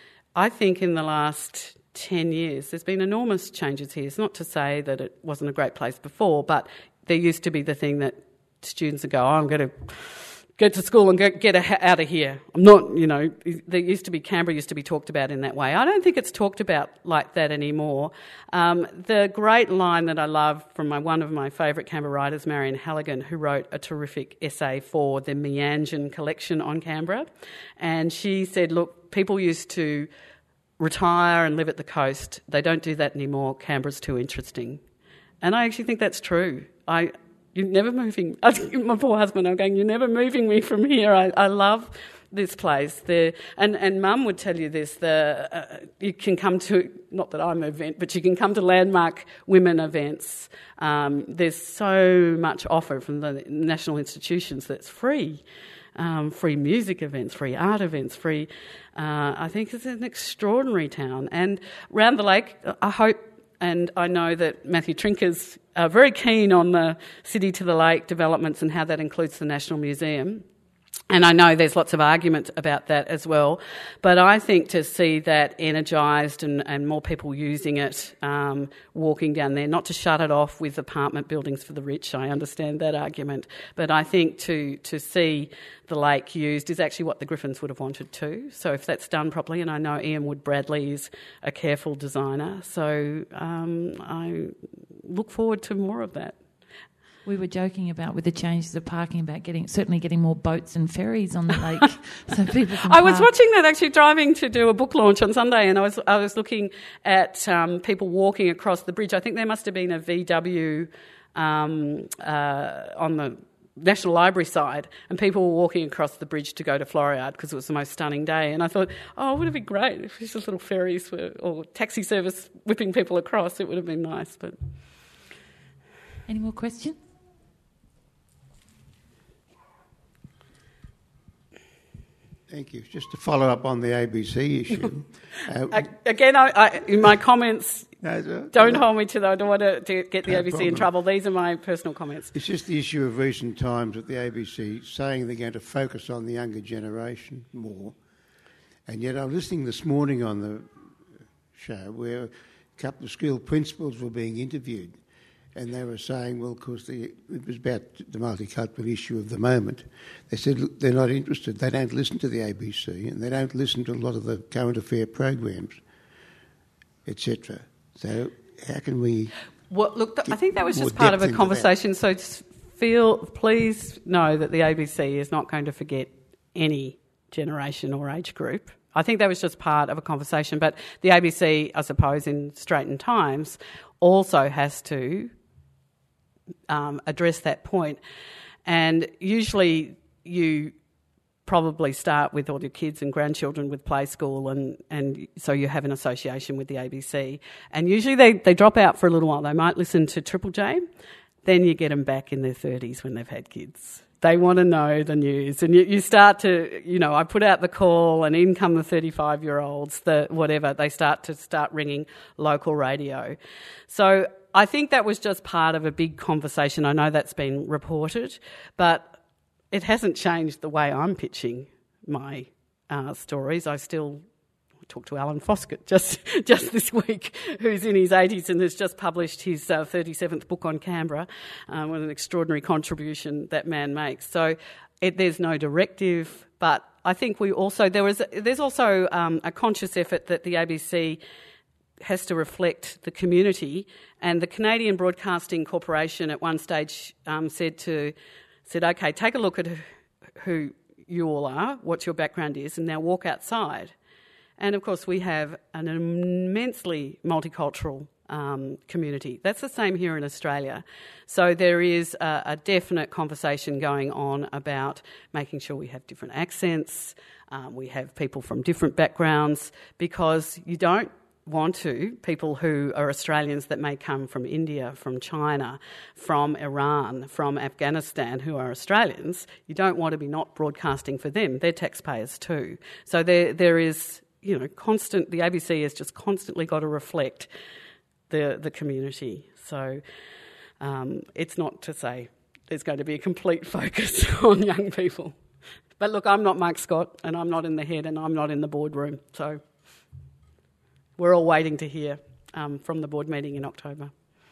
I think in the last ten years, there's been enormous changes here. It's not to say that it wasn't a great place before, but there used to be the thing that students would go, oh, I'm going to go to school and get, get out of here. I'm not, you know, there used to be, Canberra used to be talked about in that way. I don't think it's talked about like that anymore. Um, the great line that I love from my, one of my favourite Canberra writers, Marion Halligan, who wrote a terrific essay for the Meanjin collection on Canberra, and she said, look, people used to retire and live at the coast. They don't do that anymore. Canberra's too interesting. And I actually think that's true. I, you're never moving. My poor husband, I'm going, you're never moving me from here. I, I love this place. The, and, and Mum would tell you this, the, uh, you can come to, not that I'm an event, but you can come to landmark women events. Um, there's so much offer from the national institutions that's free. Um, free music events, free art events, free... Uh, I think it's an extraordinary town. And round the lake, I hope, and I know that Matthew Trinker's uh, very keen on the City to the Lake developments and how that includes the National Museum. And I know there's lots of argument about that as well. But I think to see that energised and, and more people using it, um, walking down there, not to shut it off with apartment buildings for the rich, I understand that argument. But I think to, to see the lake used is actually what the Griffins would have wanted too. So if that's done properly, and I know Ian Wood Bradley is a careful designer, so um, I look forward to more of that. We were joking about with the changes of parking about getting certainly getting more boats and ferries on the lake, so people can I was park. watching that actually driving to do a book launch on Sunday, and I was I was looking at um, people walking across the bridge. I think there must have been a V W um, uh, on the National Library side, and people were walking across the bridge to go to Floriade because it was the most stunning day. And I thought, oh, it would have been great if just little ferries were, or taxi service whipping people across. It would have been nice. But any more questions? Thank you. Just to follow up on the A B C issue. uh, Again, I, I, in my comments, no, no, don't no. hold me to that. I don't want to, to get the No A B C in problem. trouble. These are my personal comments. It's just the issue of recent times with the A B C saying they're going to focus on the younger generation more. And yet I'm listening this morning on the show where a couple of school principals were being interviewed, and they were saying, well, of course, the, it was about the multicultural issue of the moment. They said look, they're not interested. They don't listen to the A B C, and they don't listen to a lot of the current affair programs, et cetera. So how can we... Well, look, th- I think that was more just part of depth a into conversation. So just feel, please know that the A B C is not going to forget any generation or age group. I think that was just part of a conversation. But the A B C, I suppose, in Straitened Times, also has to um, address that point. And usually you probably start with all your kids and grandchildren with play school, and, and so you have an association with the A B C. And usually they, they drop out for a little while. They might listen to Triple J, then you get them back in their thirties when they've had kids. They want to know the news. And you, you start to, you know, I put out the call and in come the thirty-five-year-olds, the whatever, they start to start ringing local radio. So I think that was just part of a big conversation. I know that's been reported, but it hasn't changed the way I'm pitching my uh, stories. I still talked to Alan Foskett just just this week, who's in his eighties and has just published his uh, thirty-seventh book on Canberra. Um, what an extraordinary contribution that man makes. So it, there's no directive, but I think we also there was there's also um, a conscious effort that the A B C has to reflect the community, and the Canadian Broadcasting Corporation at one stage um, said to said, okay, take a look at who you all are, what your background is, and now walk outside. And of course we have an immensely multicultural um, community. That's the same here in Australia. So there is a, a definite conversation going on about making sure we have different accents, um, we have people from different backgrounds, because you don't want to, people who are Australians that may come from India, from China, from Iran, from Afghanistan, who are Australians, you don't want to be not broadcasting for them. They're taxpayers too. So there, there is, you know, constant, the A B C has just constantly got to reflect the, the community. So um, it's not to say there's going to be a complete focus on young people. But look, I'm not Mark Scott, and I'm not in the head, and I'm not in the boardroom, so we're all waiting to hear um, from the board meeting in October.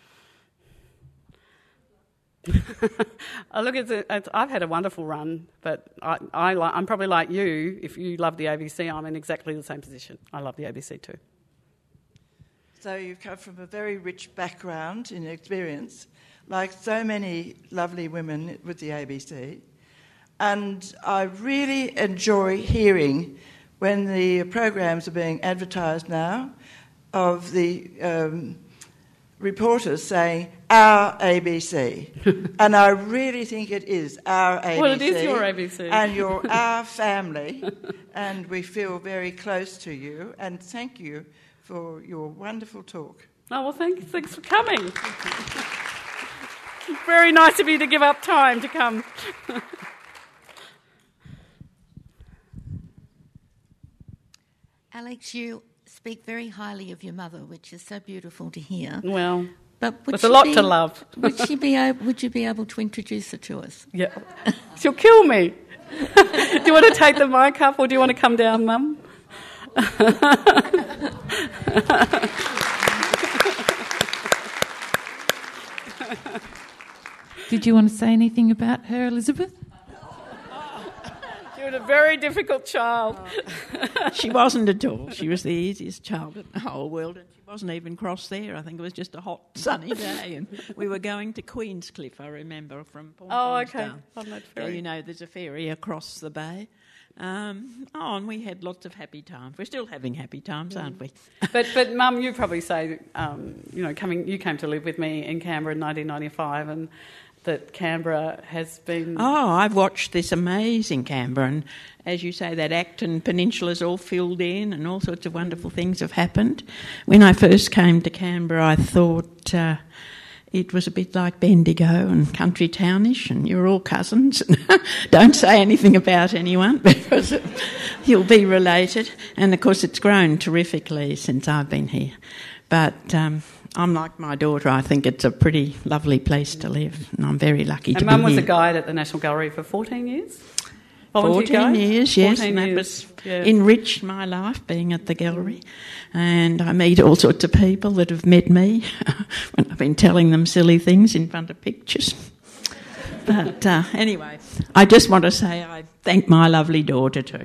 oh, look, it's a, it's, I've had a wonderful run, but I, I li- I'm probably like you. If you love the A B C, I'm in exactly the same position. I love the A B C too. So you've come from a very rich background in experience, like so many lovely women with the A B C. And I really enjoy hearing when the programs are being advertised now, of the um, reporters saying, our A B C. And I really think it is our A B C. Well, it is your A B C. And you're our family, and we feel very close to you. And thank you for your wonderful talk. Oh, well, thank, thanks for coming. Very nice of you to give up time to come. Alex, you speak very highly of your mother, which is so beautiful to hear. Well, but there's a lot be, to love. would she be able, would you be able to introduce her to us? Yeah. She'll kill me. Do you want to take the mic up, or do you want to come down, Mum? Did you want to say anything about her, Elizabeth? She was a very difficult child. She wasn't at all. She was the easiest child in the whole world, and she wasn't even cross there. I think it was just a hot, sunny day, and we were going to Queenscliff, I remember, from Port Oh, okay. Down. On that So, ferry. you know, there's a ferry across the bay. Um, oh, and we had lots of happy times. We're still having happy times, aren't we? But, but Mum, you probably say, um, you know, coming, you came to live with me in Canberra in nineteen ninety-five, and that Canberra has been... Oh, I've watched this amazing Canberra, and as you say, that Acton Peninsula's all filled in and all sorts of wonderful things have happened. When I first came to Canberra, I thought uh, it was a bit like Bendigo and country townish, and you're all cousins. Don't say anything about anyone because you'll be related. And, of course, it's grown terrifically since I've been here. But... Um, I'm like my daughter. I think it's a pretty lovely place to live, and I'm very lucky and to Mum be was here. a guide at the National Gallery for fourteen years? Volunteer fourteen guide? years, yes, fourteen and that years, was yeah. enriched my life being at the gallery. And I meet all sorts of people that have met me when I've been telling them silly things in front of pictures. But uh, anyway, I just want to say I thank my lovely daughter too.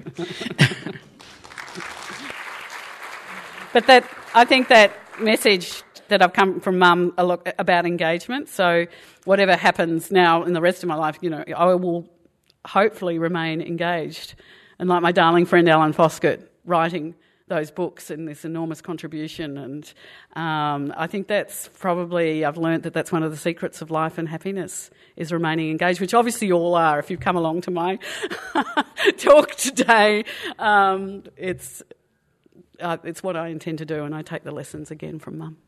But that, I think that message that I've come from Mum a lot about engagement. So whatever happens now in the rest of my life, you know, I will hopefully remain engaged. And like my darling friend Alan Foskett, writing those books and this enormous contribution. And um, I think that's probably, I've learnt that that's one of the secrets of life and happiness, is remaining engaged, which obviously you all are if you've come along to my talk today. Um, it's uh, it's what I intend to do, and I take the lessons again from Mum.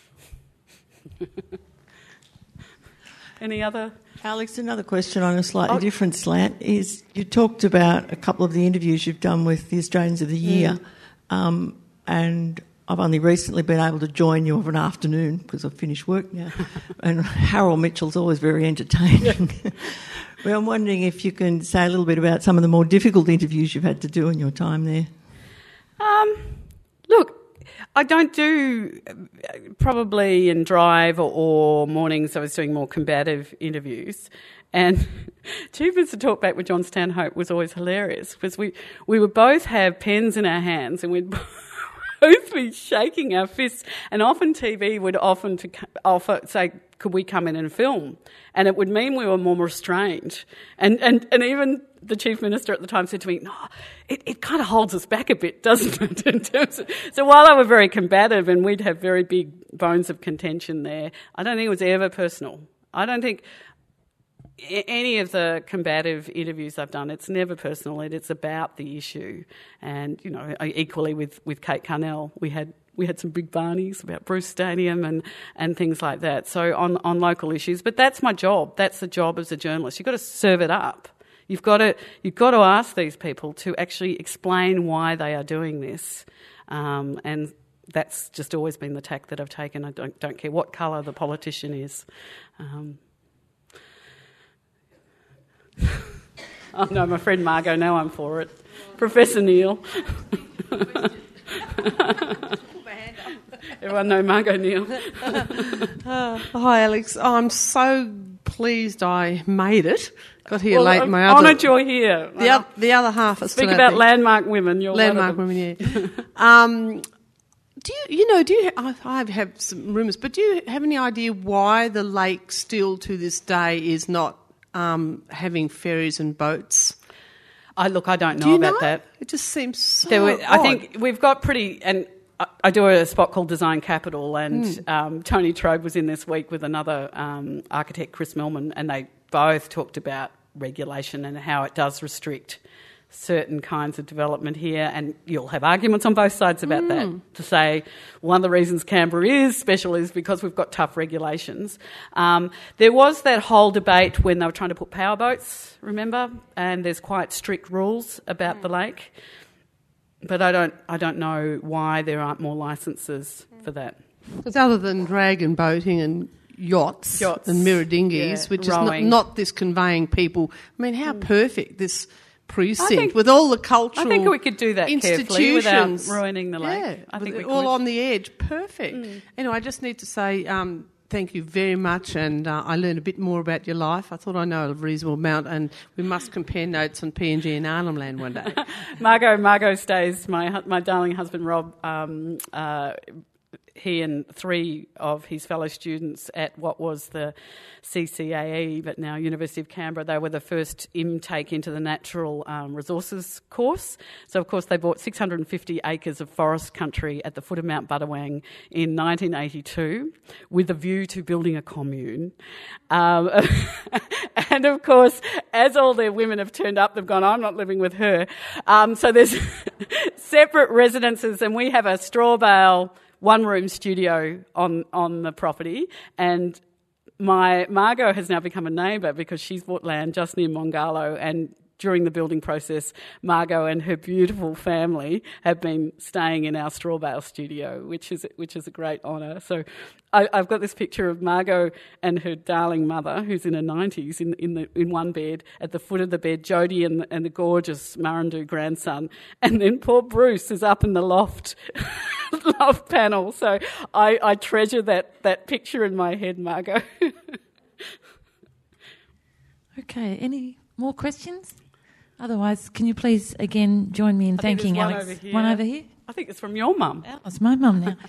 Any other? Alex, another question on a slightly Oh. different slant is you talked about a couple of the interviews you've done with the Australians of the Year, Mm. um, and I've only recently been able to join you of an afternoon because I've finished work now, and Harold Mitchell's always very entertaining. Well, I'm wondering if you can say a little bit about some of the more difficult interviews you've had to do in your time there. Um, look, I don't do probably in Drive or, or mornings. I was doing more combative interviews, and Chief Minister Talkback with John Stanhope was always hilarious because we we would both have pens in our hands and we'd both be shaking our fists. And often T V would often to offer say, "Could we come in and film?" And it would mean we were more restrained. And and and even the Chief Minister at the time said to me, "No, it, it kind of holds us back a bit, doesn't it?" In terms of, so while I were very combative and we'd have very big bones of contention there, I don't think it was ever personal. I don't think any of the combative interviews I've done, it's never personal. It, it's about the issue. And, you know, equally with, with Kate Carnell, we had we had some big barneys about Bruce Stadium and, and things like that, so on, on local issues. But that's my job. That's the job as a journalist. You've got to serve it up. You've got to you've got to ask these people to actually explain why they are doing this, um, and that's just always been the tack that I've taken. I don't don't care what colour the politician is. Um, oh no, my friend Margot. Now I'm for it. Professor Neil. Everyone know Margot Neil. uh, hi, Alex. Oh, I'm so pleased I made it. Got here well, late. I'm my other, honoured you're here. The, o- the other half is Speak still about out landmark women. You're landmark one of women. Yeah. um, do you, you know? Do you? I, I have some rumours, but do you have any idea why the lake still to this day is not um, having ferries and boats? I look. I don't know do you about know? that. It just seems so. There were, I odd. think we've got pretty and. I do a spot called Design Capital, and mm. um, Tony Trobe was in this week with another um, architect, Chris Millman, and they both talked about regulation and how it does restrict certain kinds of development here, and you'll have arguments on both sides about mm. that, to say one of the reasons Canberra is special is because we've got tough regulations. Um, there was that whole debate when they were trying to put power boats, remember, and there's quite strict rules about mm. the lake. But I don't I don't know why there aren't more licences for that. Because other than drag and boating and yachts, yachts and mirror dinghies, yeah, which rowing. is not, not this conveying people. I mean, how mm. perfect this precinct think, with all the cultural I think we could do that carefully without ruining the lake. Yeah, I think we all could. on the edge. Perfect. Mm. Anyway, I just need to say um, thank you very much, and uh, I learned a bit more about your life. I thought I know a reasonable amount, and we must compare notes on P N G and Arnhem Land one day. Margot, Margot stays, my my darling husband Rob, um, uh, he and three of his fellow students at what was the C C A E, but now University of Canberra, they were the first intake into the natural um, resources course. So, of course, they bought six hundred fifty acres of forest country at the foot of Mount Buttawang in nineteen eighty-two with a view to building a commune. Um, and, of course, as all their women have turned up, they've gone, I'm not living with her. Um, so there's separate residences, and we have a straw bale one-room studio on, on the property, and my Margot has now become a neighbour because she's bought land just near Mongalo, and during the building process, Margot and her beautiful family have been staying in our straw bale studio, which is which is a great honour. So I, I've got this picture of Margot and her darling mother, who's in her nineties, in in the in one bed. At the foot of the bed, Jodie and, and the gorgeous Marandoo grandson, and then poor Bruce is up in the loft. Love panel. So I, I treasure that, that picture in my head, Margot. Okay, any more questions? Otherwise, can you please again join me in I thanking one Alex? Over here. One over here? I think it's from your mum. Oh, it's my mum now.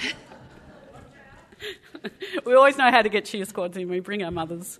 We always know how to get cheer squads in. We bring our mothers.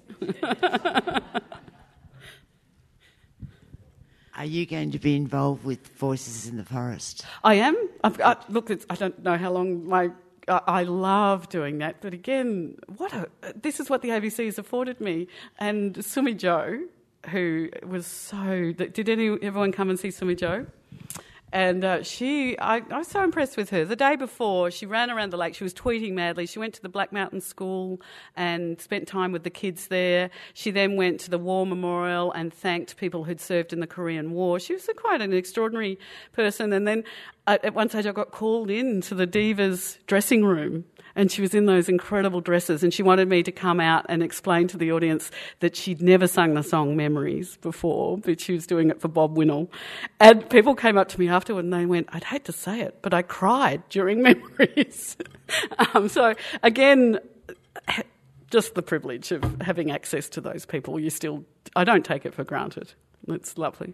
Are you going to be involved with Voices in the Forest? I am. I've got, look, it's, I don't know how long my... I, I love doing that, but again, what a, this is what the A B C has afforded me. And Sumi Jo, who was so... Did any everyone come and see Sumi Jo? And uh, she, I, I was so impressed with her. The day before, she ran around the lake. She was tweeting madly. She went to the Black Mountain School and spent time with the kids there. She then went to the War Memorial and thanked people who'd served in the Korean War. She was a, quite an extraordinary person. And then I, at one stage I got called in to the Divas dressing room, and she was in those incredible dresses, and she wanted me to come out and explain to the audience that she'd never sung the song Memories before, but she was doing it for Bob Winnell. And people came up to me afterward and they went, I'd hate to say it, but I cried during Memories. um, so, again, just the privilege of having access to those people. You still, I don't take it for granted. It's lovely.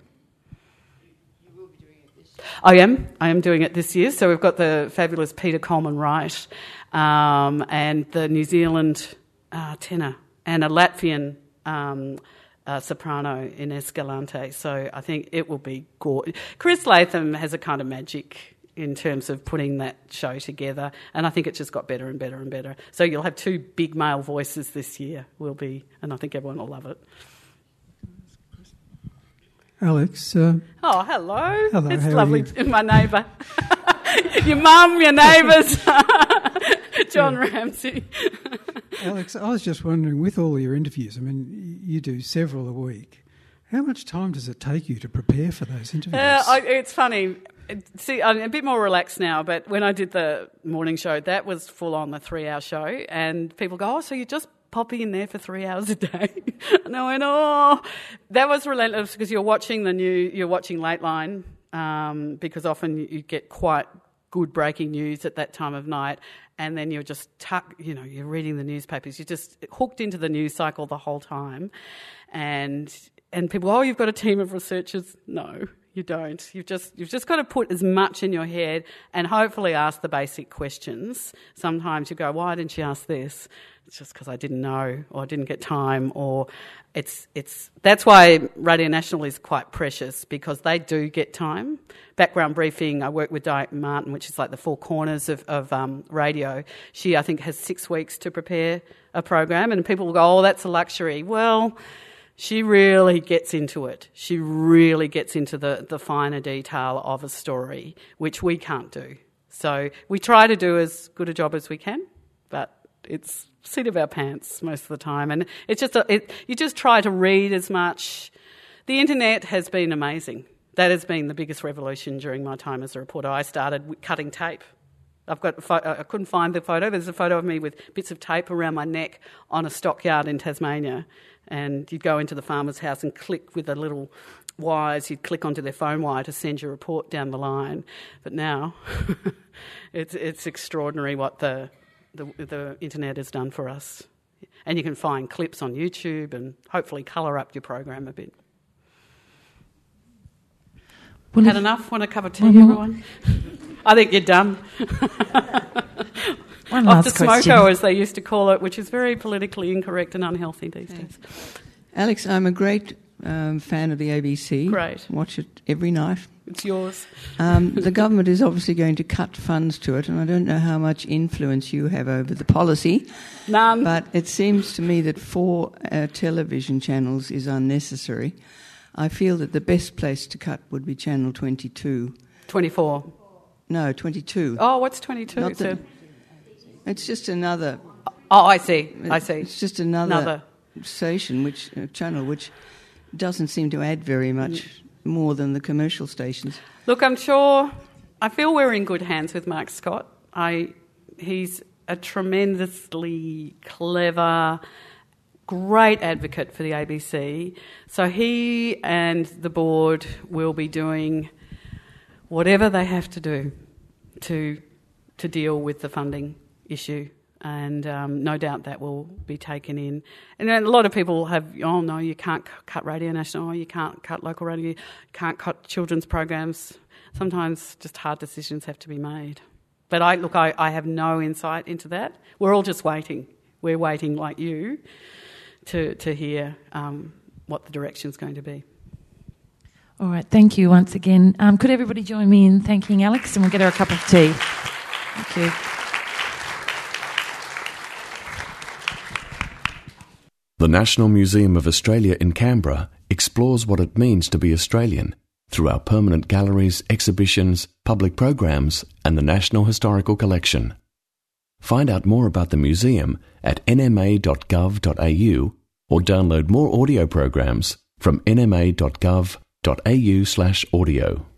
I am. I am doing it this year. So we've got the fabulous Peter Coleman Wright um, and the New Zealand uh, tenor and a Latvian um, uh, soprano in Escalante. So I think it will be gorgeous. Chris Latham has a kind of magic in terms of putting that show together, and I think it's just got better and better and better. So you'll have two big male voices this year. Will be, and I think everyone will love it. Alex. Uh, oh, hello. Hello. It's how lovely. Are you? My neighbour. Your mum, your neighbours. John yeah. Ramsey. Alex, I was just wondering, with all your interviews, I mean, you do several a week. How much time does it take you to prepare for those interviews? Uh, I, it's funny. See, I'm a bit more relaxed now, but when I did the morning show, that was full on the three-hour show, and people go, oh, so you just popping in there for three hours a day. And I went, oh, that was relentless because you're watching the new, you're watching Lateline um, because often you get quite good breaking news at that time of night, and then you're just tuck, you know, you're reading the newspapers. You're just hooked into the news cycle the whole time, and and people, oh, you've got a team of researchers. No, you don't. You've just you've just got to put as much in your head and hopefully ask the basic questions. Sometimes you go, why didn't she ask this? It's just because I didn't know, or I didn't get time, or it's it's. That's why Radio National is quite precious, because they do get time. Background briefing. I work with Diane Martin, which is like the four corners of of um, radio. She, I think, has six weeks to prepare a program, and people will go, "Oh, that's a luxury." Well, she really gets into it. She really gets into the the finer detail of a story, which we can't do. So we try to do as good a job as we can, but it's seat of our pants most of the time, and it's just a, it, you just try to read as much. The internet has been amazing. That has been the biggest revolution during my time as a reporter. I started cutting tape. I've got a photo, I couldn't find the photo. There's a photo of me with bits of tape around my neck on a stockyard in Tasmania, and you'd go into the farmer's house and click with the little wires. You'd click onto their phone wire to send your report down the line. But now it's it's extraordinary what the The, the internet has done for us. And you can find clips on YouTube and hopefully colour up your program a bit. Well, Had enough? Want a cup of tea, mm-hmm. everyone? I think you're done. One Off last to question. smoko, as they used to call it, which is very politically incorrect and unhealthy these Thanks. days. Alex, I'm a great um, fan of the A B C. Great. Watch it every night. It's yours. Um, the government is obviously going to cut funds to it, and I don't know how much influence you have over the policy. None. But it seems to me that four uh, television channels is unnecessary. I feel that the best place to cut would be Channel twenty-two. twenty-four. No, twenty-two. Oh, what's twenty-two? Not It's, the, a... it's just another... Oh, I see. I see. It's just another, another. station, which uh, channel, which doesn't seem to add very much more than the commercial stations. Look, I'm sure... I feel we're in good hands with Mark Scott. I, he's a tremendously clever, great advocate for the A B C. So he and the board will be doing whatever they have to do to to deal with the funding issue. And um, no doubt that will be taken in. And then a lot of people have, oh, no, you can't c- cut Radio National, you can't cut local radio, you can't cut children's programs. Sometimes just hard decisions have to be made. But I look, I, I have no insight into that. We're all just waiting. We're waiting, like you, to, to hear um, what the direction's going to be. All right, thank you once again. Um, could everybody join me in thanking Alex, and we'll get her a cup of tea. Thank you. The National Museum of Australia in Canberra explores what it means to be Australian through our permanent galleries, exhibitions, public programs and the National Historical Collection. Find out more about the museum at n m a dot gov dot a u or download more audio programs from n m a dot gov dot a u slash audio.